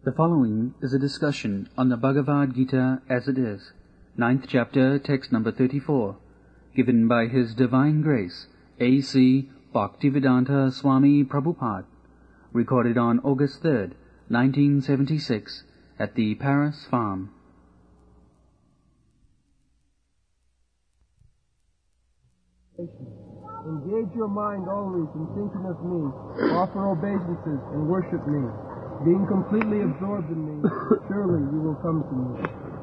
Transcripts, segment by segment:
The following is a discussion on the Bhagavad Gita as it is, 9th chapter, text number 34, given by His Divine Grace, A.C. Bhaktivedanta Swami Prabhupada, recorded on August 3rd, 1976, at the Paris Farm. Engage your mind always in thinking of me, offer obeisances, and worship me. Being completely absorbed in me, surely you will come to me.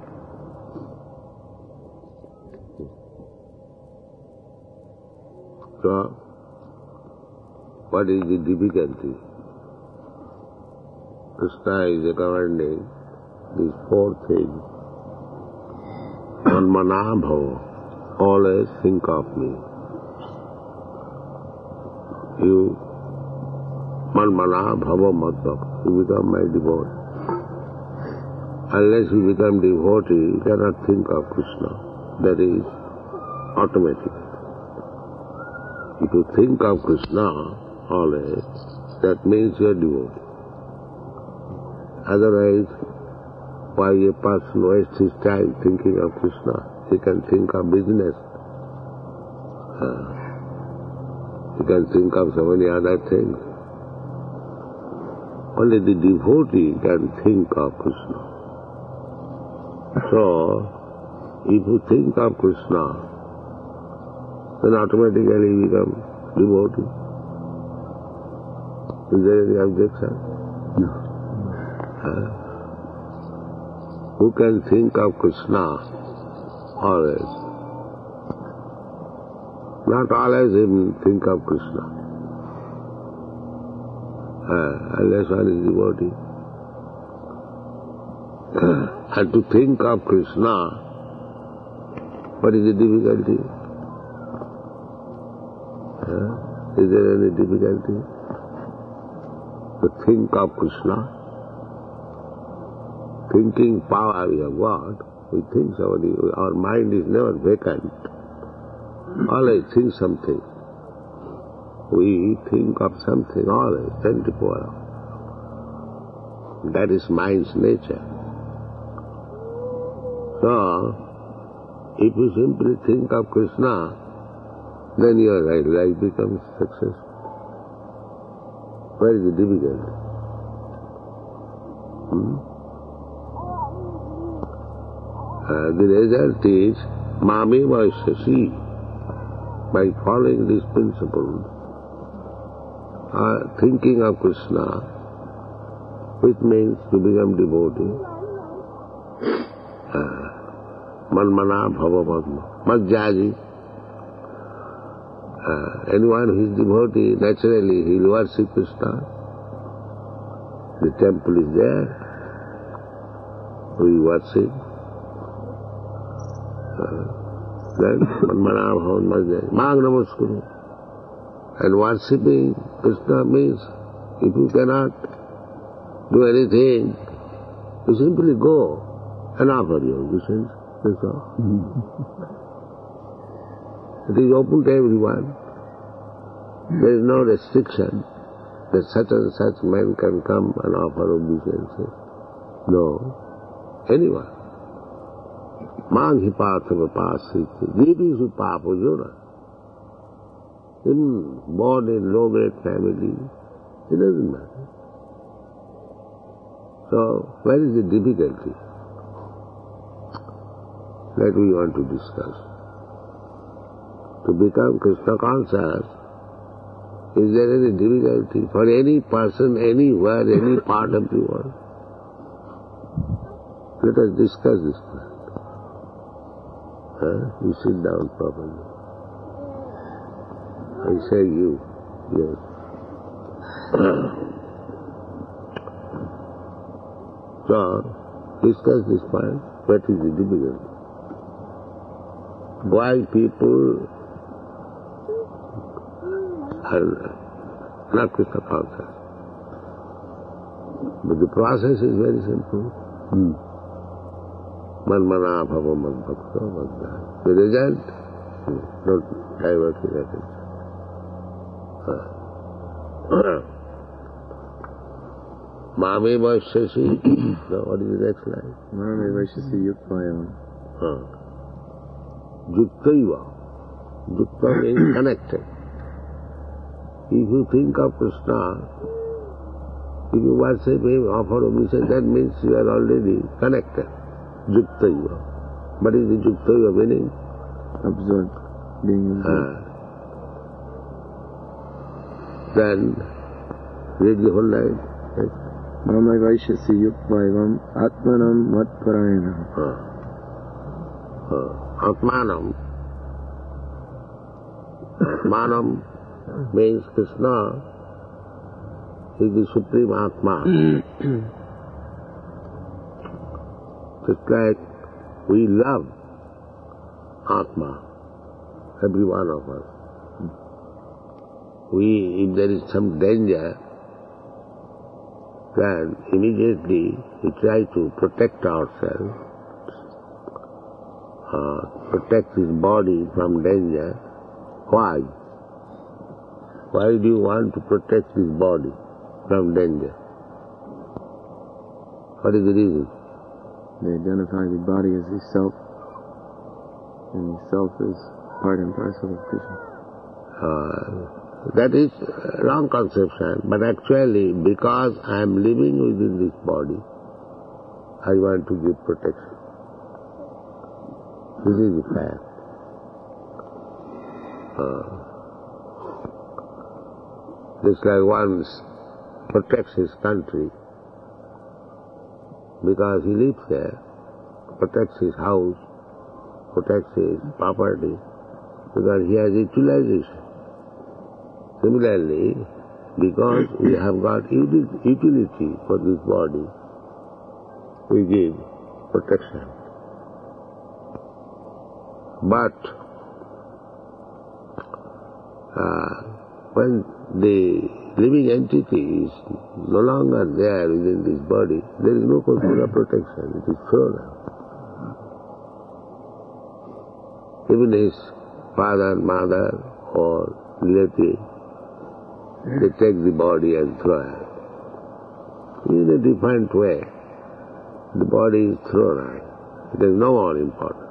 So, what is the difficulty? Krishna is recommending these four things. Manmana bhava, always think of me. You Manmana bhava madbhava, you become my devotee. Unless you become devotee, you cannot think of Krishna. That is automatic. If you think of Krishna always, that means you are devotee. Otherwise, why a person wastes his time thinking of Krishna? He can think of business. He can think of so many other things. Only the devotee can think of Krishna. So, if you think of Krishna, then automatically you become devotee. Is there any objection? No. Who can think of Krishna always? Not always even think of Krishna. Unless one is devotee. And to think of Krishna, what is the difficulty? Is there any difficulty? To think of Krishna? Thinking power we have got. We think somebody, our mind is never vacant. Always think something. We think of something always, 24 hours. That is mind's nature. So, if you simply think of Krishna, then your life becomes successful. Where is the difficulty? The result is Mami Vaishasi. By following this principle, thinking of Krishna, which means to become devotee, Manmana bhava madma, Madhyaji. Anyone who is devotee, naturally he will worship Krishna. The temple is there, we worship. Then Manmana bhava madhyaji, Mang namaskuru. And worshipping Krishna means, if you cannot do anything, you simply go and offer your obeisance. That's all. It is open to everyone. There is no restriction that such and such man can come and offer obeisances. No. Anyone. Mang hi pathava pasiti, jiti su papo jura. Born in low-grade family, it doesn't matter. So, where is the difficulty? That we want to discuss. To become Krishna conscious, is there any difficulty for any person, anywhere, any part of the world? Let us discuss this point. You sit down properly. I say you, yes. So, discuss this point. What is the difficulty? Why people are not Krishna conscious? But the process is very simple. Manmana bhava madbhakta madhyaji. The result, don't divert your attention. Mame Vaishyasi. Now what is the next line? Mame Vaishyasi Yuktvayavam. Yuktaiva. Yukta means connected. If you think of Krishna, if you worship him, offer obeisance, that means you are already connected. Yuktaiva. What is the Yuktaiva meaning? Absorbed. Being absorbed. Then read the whole line. Mame Vaishyasi Yuktvayavam Atmanam Matparayanam. Atmanam. Atmanam means Krishna is the Supreme Atma. Just like we love Atma, every one of us. If there is some danger, then immediately we try to protect ourselves, protect his body from danger. Why? Why do you want to protect his body from danger? What is the reason? They identify the body as the self, and the self is part and parcel of Krishna. That is wrong conception, but actually because I am living within this body, I want to give protection. This is the fact. Just like one protects his country because he lives there, protects his house, protects his property, because he has utilization. Similarly, because we have got utility for this body, we give protection. But when the living entity is no longer there within this body, there is no question of protection. It is thrown out. Even his father, mother, or relative, they take the body and throw it. In a different way, the body is thrown out. It is no more important.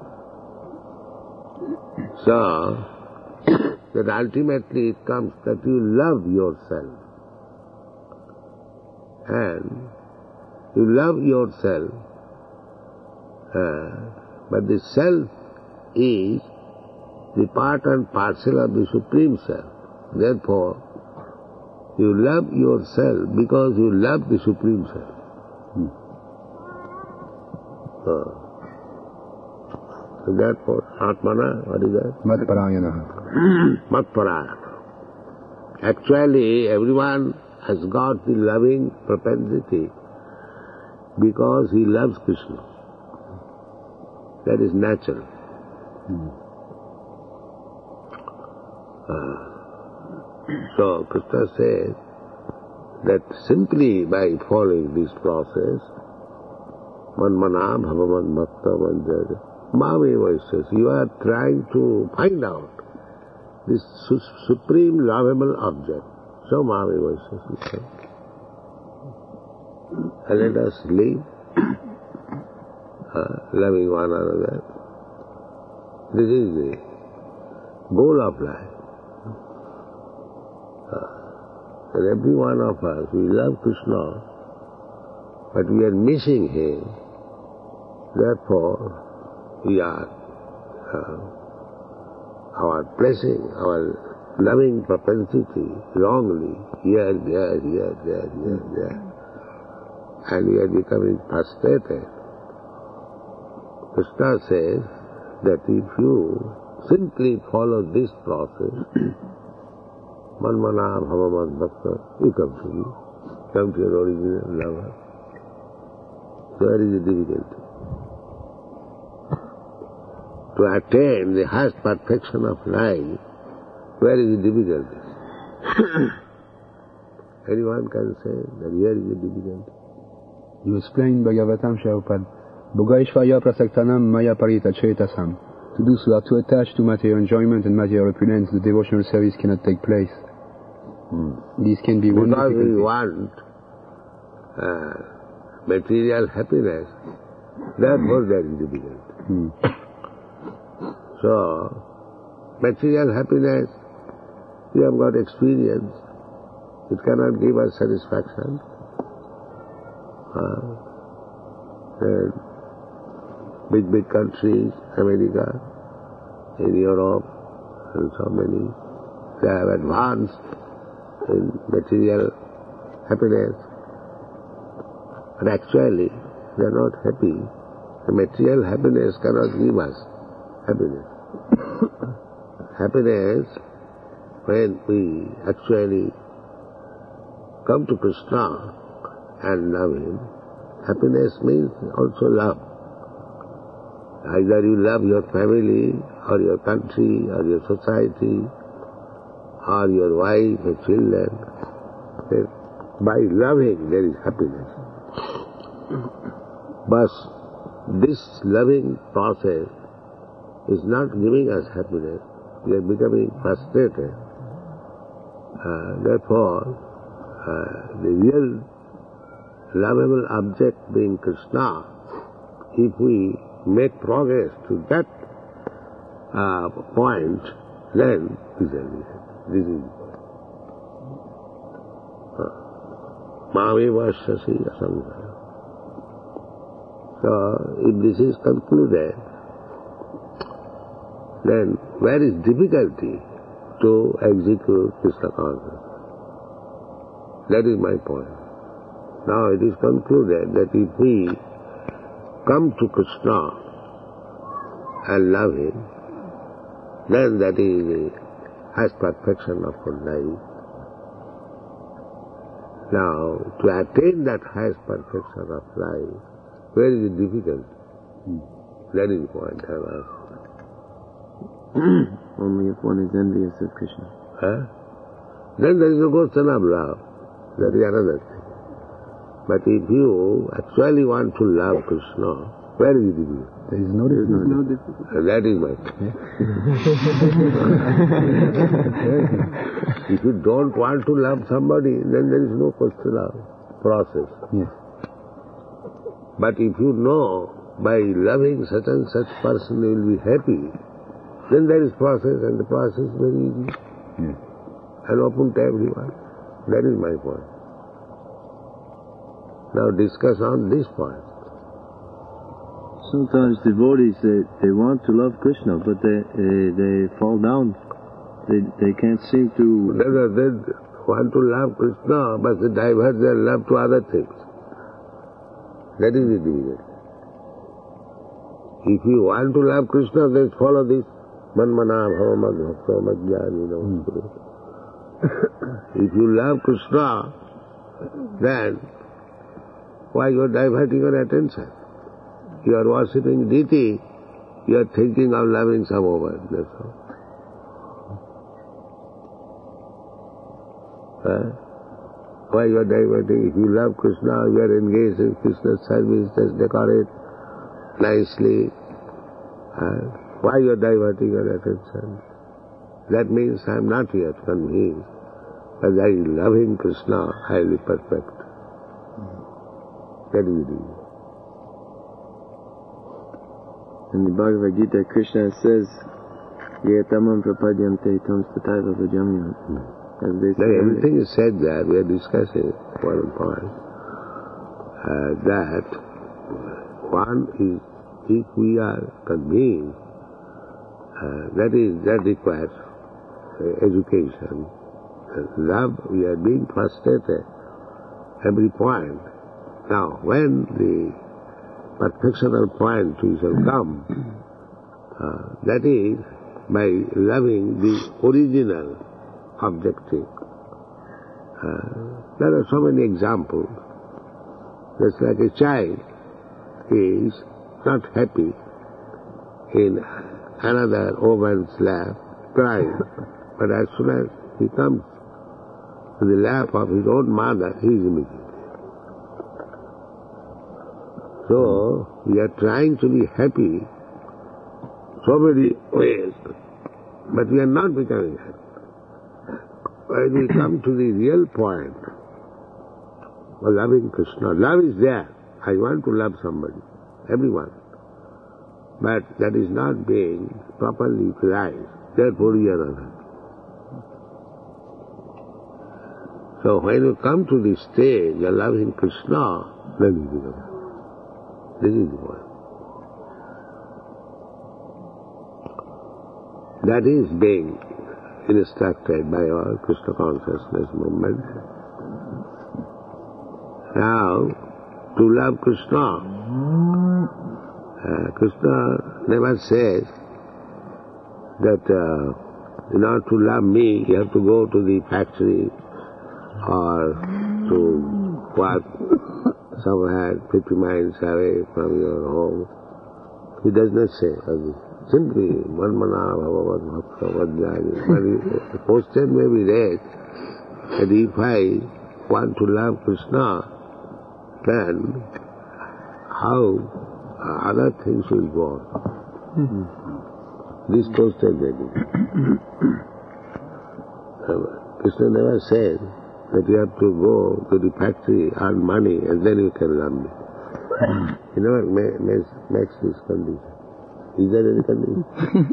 So, that ultimately it comes that you love yourself. And you love yourself, but the self is the part and parcel of the Supreme Self. Therefore, you love yourself because you love the Supreme Self. So therefore, Atmana, what is that? Matparayana. Matparayana. Actually, everyone has got the loving propensity because he loves Krishna. That is natural. So Krishna says that simply by following this process, Manmana Bhavaman Bhakta Manjada, Mame Vaishyasi, you are trying to find out this supreme lovable object. So Mame Vaishyasi. And let us live loving one another. This is the goal of life. And every one of us, we love Krishna, but we are missing him. Therefore, we are placing our loving propensity wrongly here, there. And we are becoming frustrated. Krishna says that if you simply follow this process, Manmana Bhavaman Bhakta, you come to your original lover. So where is the difficulty? To attain the highest perfection of life, where is the difficulty? Anyone can say that here is the difficulty. You explain Bhagavatam Prabhupada. Bhogaishvarya prasaktanam maya parita chetasam. To those who are too attached to material enjoyment and material opulence, the devotional service cannot take place. This can be one because difficulty. we want material happiness, therefore there is difficulty. So, material happiness, we have got experience. It cannot give us satisfaction. Big countries, America, in Europe, and so many, they have advanced in material happiness. But actually, they are not happy. The material happiness cannot give us happiness. Happiness, when we actually come to Krishna and love Him, happiness means also love. Either you love your family, or your country, or your society, or your wife, or children. Then by loving there is happiness. But this loving process is not giving us happiness. We are becoming frustrated. Therefore, the real lovable object being Krishna, if we make progress to that point, then this is Mame Vashasi Asankara. So, if this is concluded, then where is difficulty to execute Krishna consciousness? That is my point. Now it is concluded that if we come to Krishna and love Him, then that is the highest perfection of our life. Now, to attain that highest perfection of life, where is the difficulty? That is the point I have asked. Only if one is envious of Krishna. Then there is no question of love. That is another thing. But if you actually want to love Krishna, where is the difficulty? There is no difficulty. That is my point. If you don't want to love somebody, then there is no question of process. Yes. But if you know by loving such and such person you will be happy, then there is process, and the process is very easy. Yes. And open to everyone. That is my point. Now discuss on this point. Sometimes devotees, they want to love Krishna, but they fall down. They can't seem to... They want to love Krishna, but they divert their love to other things. That is the difficulty. If you want to love Krishna, then follow this. Manmana bhava madhvakta madhyani namaskuru. If you love Krishna, then why you are diverting your attention? You are worshipping deity, you are thinking of loving some woman, that's all. Why you are diverting? If you love Krishna, you are engaged in Krishna's service, just decorate nicely. Why you are diverting your attention? That means I am not yet convinced that I am loving Krishna highly perfect. That is the reason. In the Bhagavad Gita, Krishna says, Yetamam prapadyante tam stataiva bhajamyam. Everything is said there, we are discussing one point. That one is, if we are convinced, that requires education. Love, we are being frustrated every point. Now, when the perfectional point we shall come, that is by loving the original objective. There are so many examples. Just like a child is not happy in another woman's lap, crying, but as soon as he comes to the lap of his own mother, he is immediately. So, we are trying to be happy so many ways, but we are not becoming happy. When we come to the real point, for loving Krishna. Love is there. I want to love somebody, everyone. But that is not being properly utilized. Therefore you are unhappy. So when you come to this stage of loving Krishna, then you become happy. This is the point. That is being instructed by our Krishna consciousness movement. Now, to love Krishna, Krishna never says that in order to love me, you have to go to the factory or to work somewhere 50 miles away from your home. He does not say simply Manmana Bhagavad Bhakta Vajjani. But the question may be read that if I want to love Krishna, then how other things will go on? This question may be. Krishna never said that you have to go to the factory, earn money, and then you can love me. He never makes this condition. Is there any condition?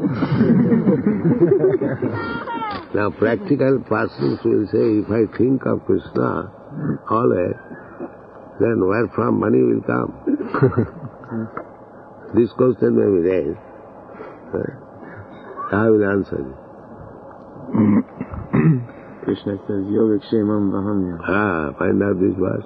Now, practical persons will say, if I think of Krishna always, then where from money will come? This question may be raised. I will answer it. Krishna says, Yogakshemam Vahamya. Find out this verse.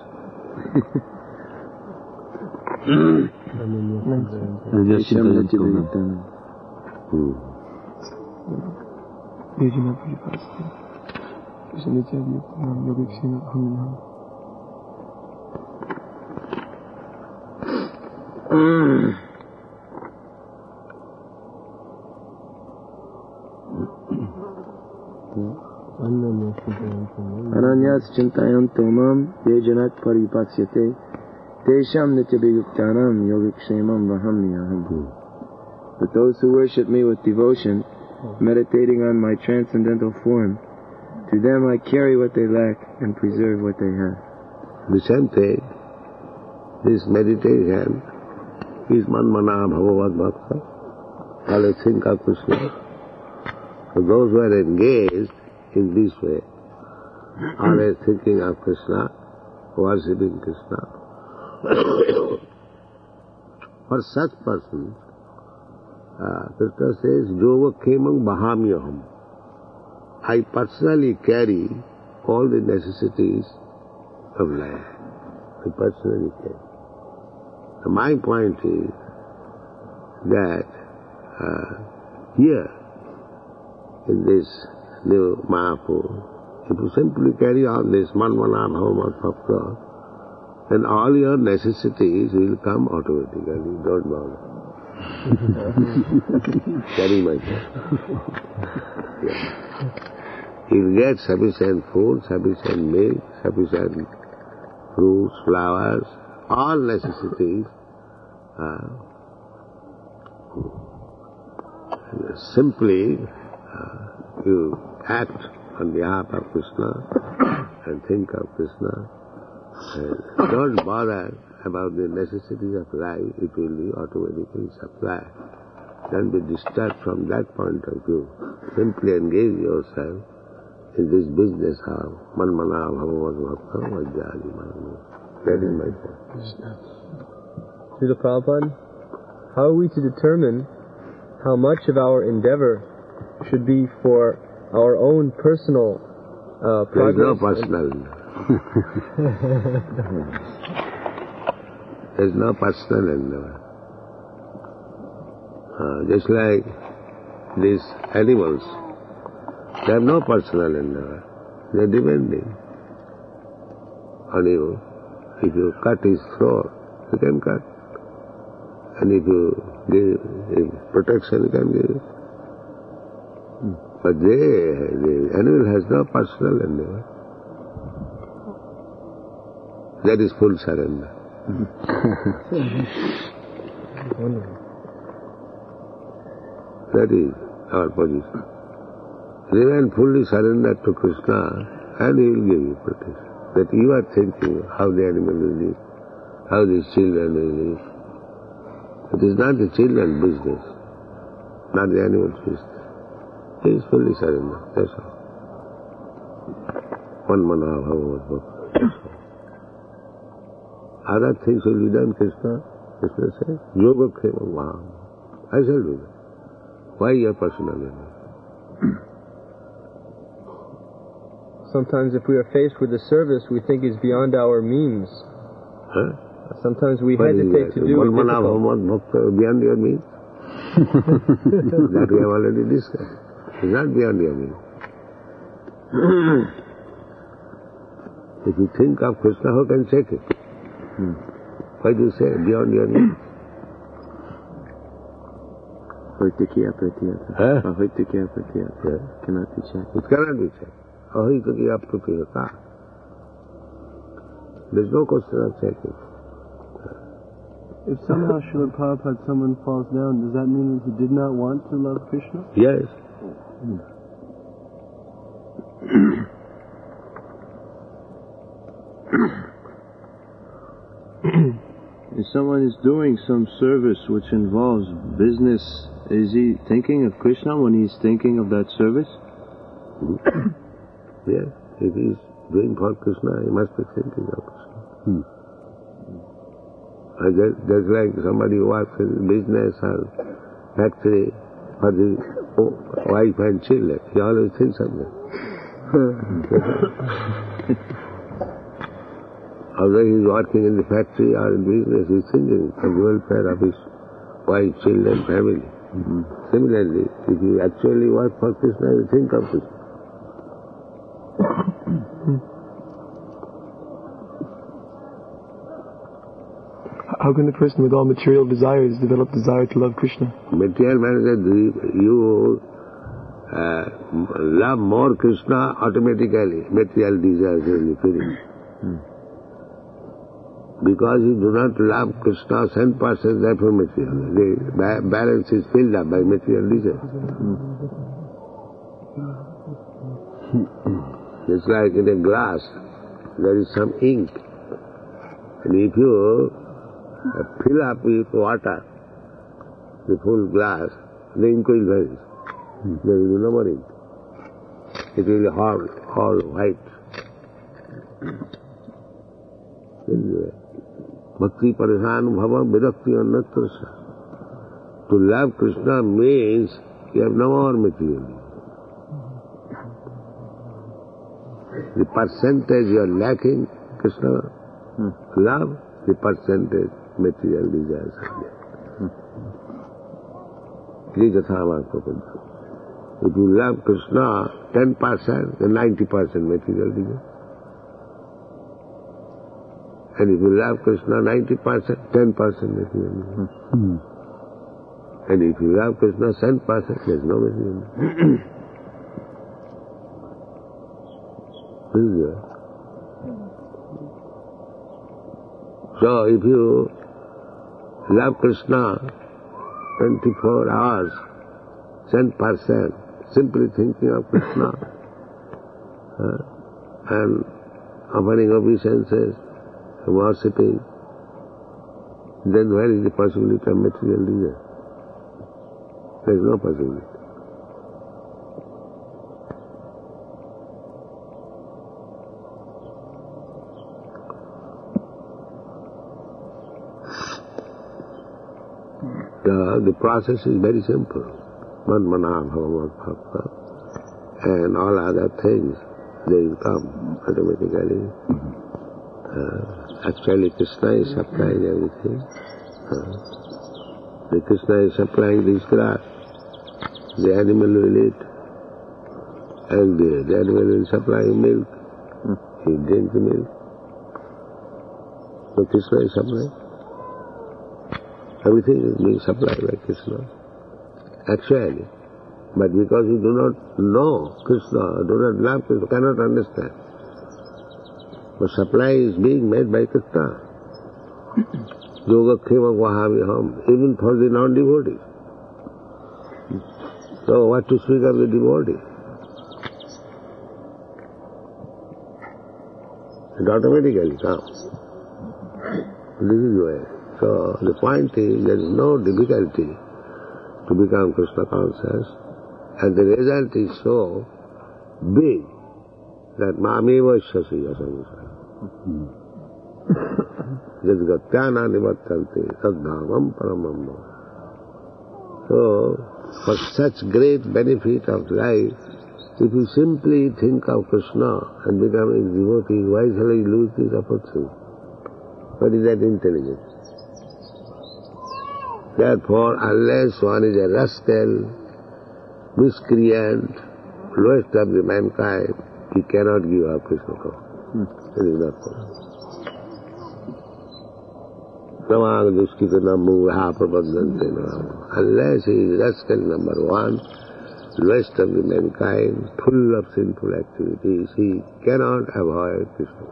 Ananyas chintayanto mam yejanat paripasyate tesham nityabhayuktanam yogakshemam vahamyaham. But those who worship me with devotion, meditating on my transcendental form, to them I carry what they lack and preserve what they have. The same thing, this meditation is Manmana Bhagavad Bhakta. Always think of Krishna. So those who are engaged in this way, always thinking of Krishna, worshipping Krishna. For such persons, Krishna says, Yogakshemam Vahamyaham. I personally carry all the necessities of life. I personally carry. So my point is that here, in this new Mayapur, if you simply carry on this Manmana Bhagavad Bhakta, then all your necessities will come automatically. Don't bother. Carry my point. Yeah. You get sufficient food, sufficient milk, sufficient fruits, flowers, all necessities. Simply you act on behalf of Krishna and think of Krishna. Don't bother about the necessities of life, it will be automatically supplied. Don't be disturbed from that point of view. Simply engage yourself in this business of Manmana Bhagavad Bhakta Vajjani Manmana. That is my point. Srila Prabhupada, how are we to determine how much of our endeavor should be for our own personal progress? There is no personal. There is no personal endeavor. Just like these animals, they have no personal endeavor. They are depending on you. If you cut his throat, you can cut. And if you give protection, you can give. But the animal has no personal endeavor. That is full surrender. That is our position. Remain fully surrendered to Krishna and He will give you protection. that you are thinking how the animal will live, how these children will live. It is not the children's business, not the animal's business. He is fully surrendered, that's all. One Manav Bhagavat Bhakta. Other things will be done, Krishna says, Yoga Khema Maham. I shall do that. Why your personal enemy? Sometimes if we are faced with a service we think is beyond our means, sometimes we hesitate to do it. One Manav Bhagavat beyond your means? That we have already discussed. It's not beyond your means. If you think of Krishna, how can you check it? Why do you say beyond your means? Cannot be checked. It cannot be checked. There's no question of checking. If somehow Srila Prabhupada, someone falls down, does that mean that he did not want to love Krishna? Yes. If someone is doing some service which involves business, is he thinking of Krishna when he's thinking of that service? Yes. If he is doing for Krishna, he must be thinking of Krishna. Just like somebody who works in business or factory for the wife and children, he always thinks of them. Although he is working in the factory or in business, he is thinking of the welfare of his wife, children, family. Similarly, if you actually work for Krishna, you think of Krishna. How can the person with all material desires develop desire to love Krishna? Material man said, you love more Krishna, automatically material desires will be finished. Because you do not love Krishna 100%, therefore material. The balance is filled up by material desires. Just like in a glass, there is some ink. And if you fill up with water, the full glass, the ink will vanish. There will be no more ink. It will be all white. Bhakti parishan bhava vidakti annatrasya. To love Krishna means you have no more material. The percentage you are lacking, Krishna love, the percentage material desires are there. If you love Krishna 10%, then 90% material desire. And if you love Krishna 90%, 10% material desire. And if you love Krishna 100%, there is no material desire. So if you love Krishna 24 hours, 10%, simply thinking of Krishna and offering obeisances, worshipping, then where is the possibility of material desire? There is no possibility. The process is very simple. Manmana Bhagavat Bhakta and all other things, they will come automatically. Actually Krishna is supplying everything. The Krishna is supplying this grass. The animal will eat. And the animal will supply milk. He drinks the milk. So Krishna is supplying. Everything is being supplied by Krishna, actually. But because you do not know Krishna, do not love Krishna, cannot understand. But supply is being made by Krishna. Yoga Khema Vahamiham, even for the non-devotees. So what to speak of the devotee? It automatically comes. This is the way. So the point is, there is no difficulty to become Krishna conscious, and the result is so big that Mameva Shasi Asamisa. Jadgatyana nivattanti sadbhavam paramam. So, for such great benefit of life, if you simply think of Krishna and become his devotee, why shall I lose this opportunity? What is that intelligence? Therefore, unless one is a rascal, miscreant, lowest of the mankind, he cannot give up Krishna consciousness. It is not possible. Unless he is rascal number one, rest of the mankind, full of sinful activities, he cannot avoid Krishna.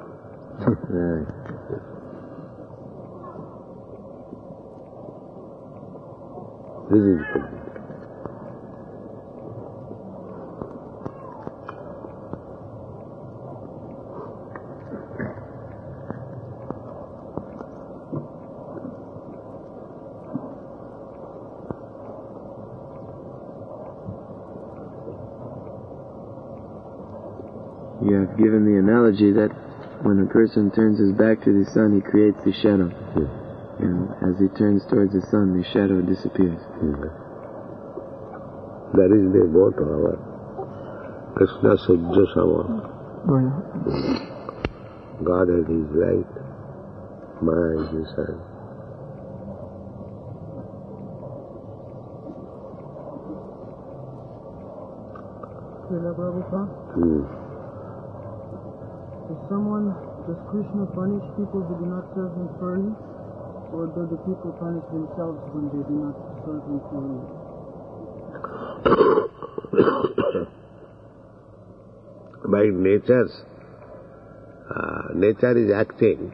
This is the point. You have given the analogy that when a person turns his back to the sun, he creates the shadow. Yes. And as he turns towards the sun, the shadow disappears. Yes. That is the motto of our Krishna Sujya Sama. God has his light, Maya is the sun. Does Krishna punish people who do not serve him fully, or do the people punish themselves when they do not serve him fully? By nature is acting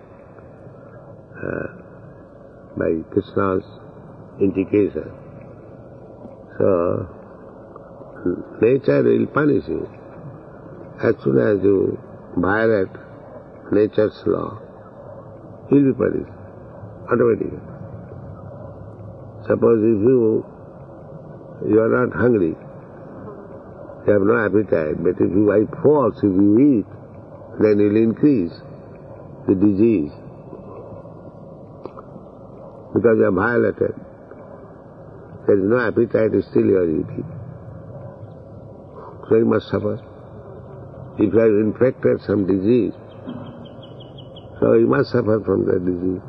by Krishna's indication. So, nature will punish you. As soon as you violate nature's law, he will be punished automatically. Suppose if you are not hungry, you have no appetite, but if you by force, if you eat, then you will increase the disease. Because you have violated. There is no appetite, still you are eating. So you must suffer. If you have infected some disease, so you must suffer from that disease.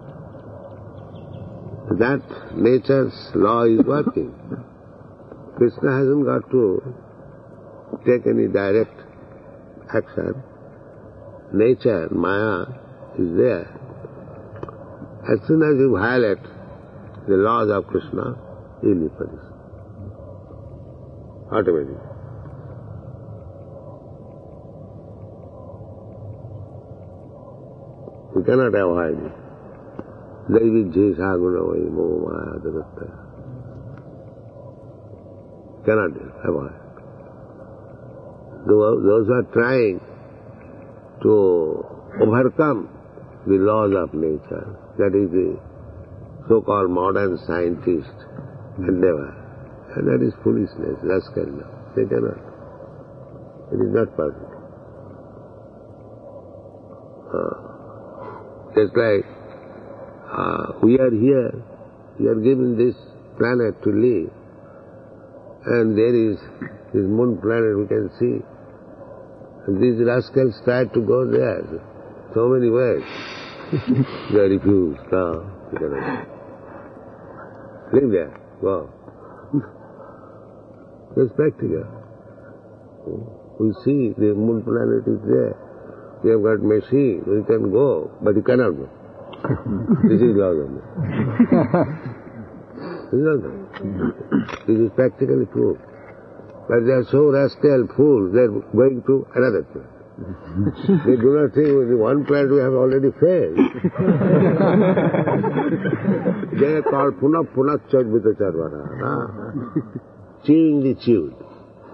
That nature's law is working. Krishna hasn't got to take any direct action. Nature, Maya, is there. As soon as you violate the laws of Krishna, you will be punished. Automatically. You cannot avoid it. Daividjesa gunavai maya jagattaya. Cannot avoid it. Those who are trying to overcome the laws of nature, that is the so-called modern scientist endeavor, and that is foolishness, rascalness. They cannot. It is not possible. Just like we are here, we are given this planet to live, and there is this moon planet we can see. And these rascals tried to go there so many ways. They refused. No, you cannot. Live there, go. It's practical. We see the moon planet is there. We have got machine, we can go, but you cannot go. This is law of nature. This is practically proved. But they are so rascal fools, they are going to another planet. They do not think with the one planet we have already failed. They are called punachadvita charvara. Chewing the chewed.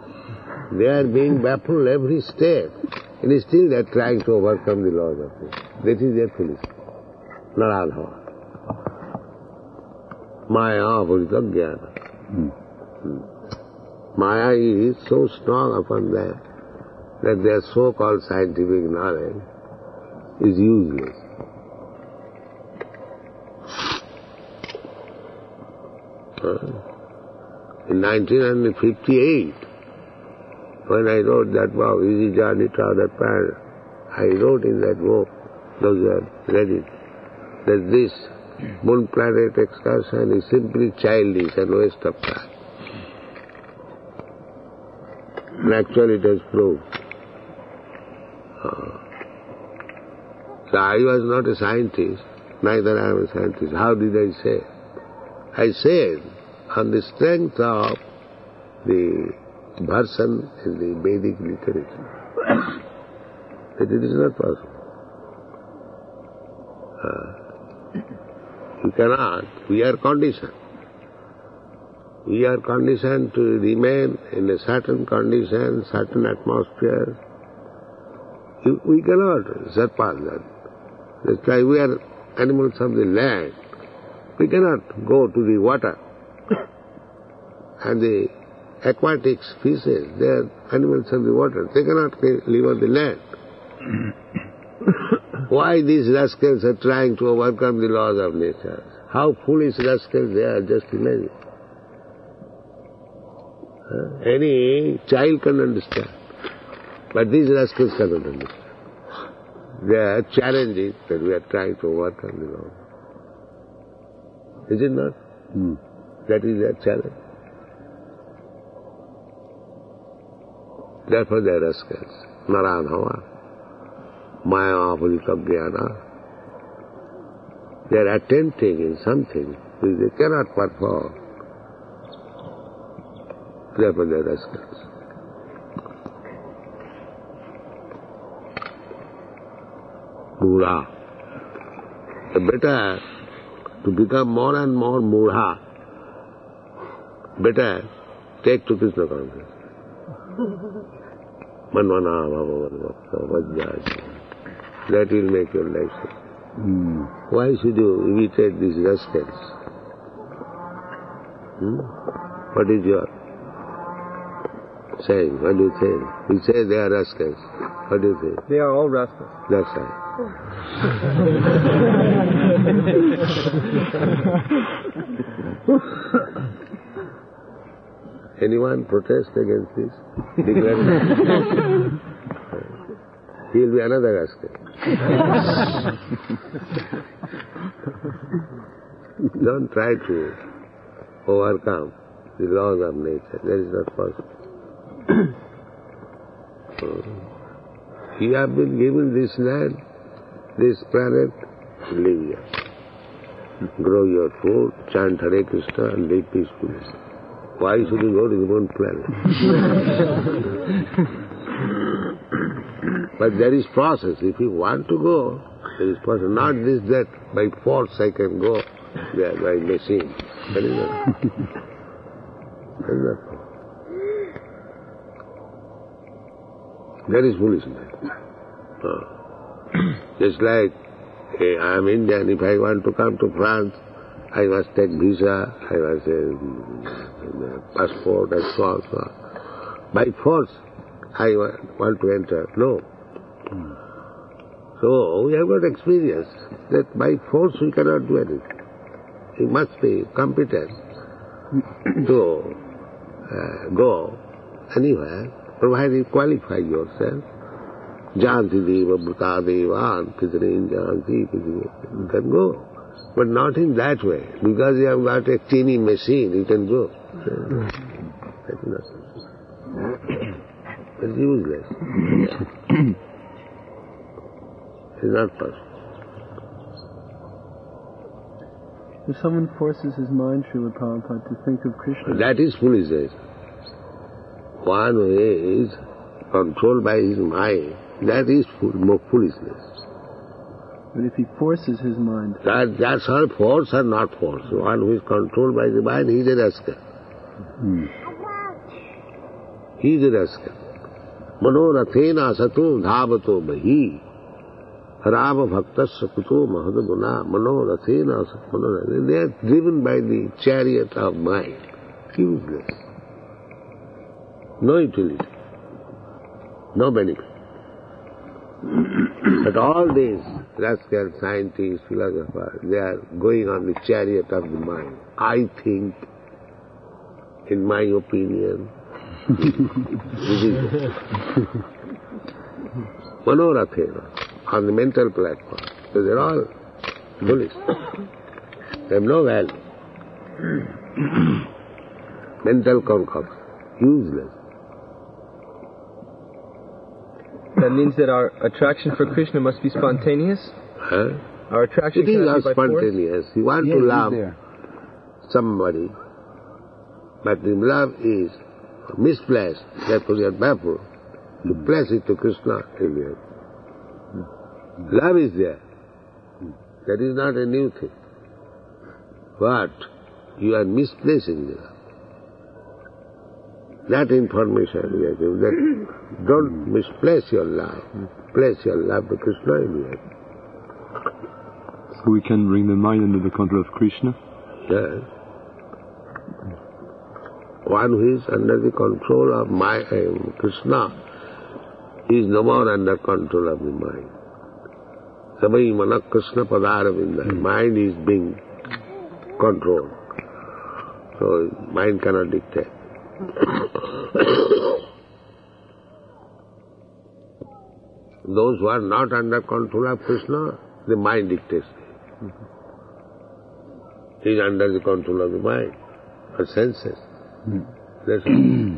They are being baffled every step. And still they are trying to overcome the laws of nature. That is their foolishness. Naradhava. Maya Purita Jnana. Maya is so strong upon them that their so-called scientific knowledge is useless. In 1958, when I wrote that book, Easy Journey to Other Planets, I wrote in that book, those who have read it, that this moon planet excursion is simply childish and waste of time. And actually it has proved. So I was not a scientist, neither I am a scientist. How did I say? I said, on the strength of the version in the Vedic literature, that it is not possible. You cannot. We are conditioned. We are conditioned to remain in a certain condition, certain atmosphere. We cannot surpass that. That's why we are animals of the land. We cannot go to the water. And the aquatic species, they are animals of the water. They cannot live on the land. Why these rascals are trying to overcome the laws of nature? How foolish rascals they are, just imagine. Any child can understand. But these rascals cannot understand. Their challenge is that we are trying to overcome the laws. Is it not? That is their challenge. Therefore they are rascals. Naradhava. Maya Purita Jnana. They are attempting in something which they cannot perform. Therefore they are rascals. Mudha. Better to become more and more mudha, better take to Krishna consciousness. Manvana bhava vajjaya. That will make your life safe. Why should you imitate these rascals? What is your saying? What do you say? You say they are rascals. What do you say? They are all rascals. That's right. Anyone protest against this? Declare he will be another rascal. Don't try to overcome the laws of nature. That is not possible. You have been given this land, this planet, live here. Grow your food, chant Hare Krishna and live peacefully. Why should you go to the moon planet? But there is process. If you want to go, there is process. Not this that by force I can go there by machine. That is not. That is not. That is foolishness. Just like I am Indian, if I want to come to France, I must take visa, I must passport and so on, so on. By force, I want to enter. No. So we have got experience that by force we cannot do anything. You must be competent to go anywhere, provided you qualify yourself. Janti deva, bhuta devan, pitrin janti, pitrin. You can go. But not in that way. Because you have got a teeny machine, you can go. That is not. It's useless. It's not possible. If someone forces his mind, Srila Prabhupada, to think of Krishna... That is foolishness. One who is controlled by his mind, that is more foolishness. But if he forces his mind... That's all force or not force. One who is controlled by the mind, he is a rascal. He is a rascal. Manorathena sato dhavato bahi. Rama Bhaktasya Kuto Mahadaguna Manorathena Manorathena. They are driven by the chariot of mind. Useless. No utility. No benefit. But all these rascal scientists, philosophers, they are going on the chariot of the mind. I think, in my opinion, Manorathena, on the mental platform. So they're all bullies. They have no value. Mental concoction. Useless. That means that our attraction for Krishna must be spontaneous? Huh? Our attraction It is cannot be by spontaneous. You want to love somebody, but the love is misplaced, therefore you are baffled. You place it to Krishna in the end. Love is there. That is not a new thing. But you are misplacing the love. That information we are giving, that don't misplace your love. Place your love to Krishna in the end. So we can bring the mind under the control of Krishna? Yes. One who is under the control of Krishna is no more under control of the mind. Sabai manak Krishna padaravinda. Mind is being controlled. So mind cannot dictate. Those who are not under control of Krishna, the mind dictates. He is under the control of the mind, or senses. That's all.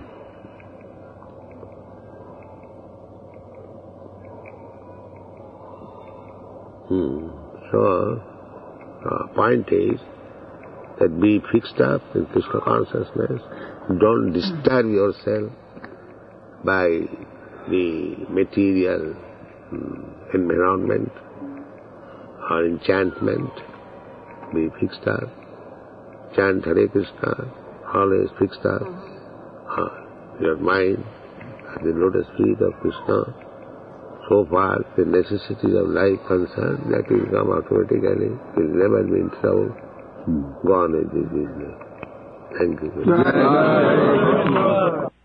So, point is that be fixed up in Krishna consciousness. Don't disturb yourself by the material environment or enchantment. Be fixed up. Chant Hare Krishna, always fixed up. Your mind at the lotus feet of Krishna. So far, the necessities of life concerned, that will come automatically. You will never be in trouble. Gone is this business. Thank you.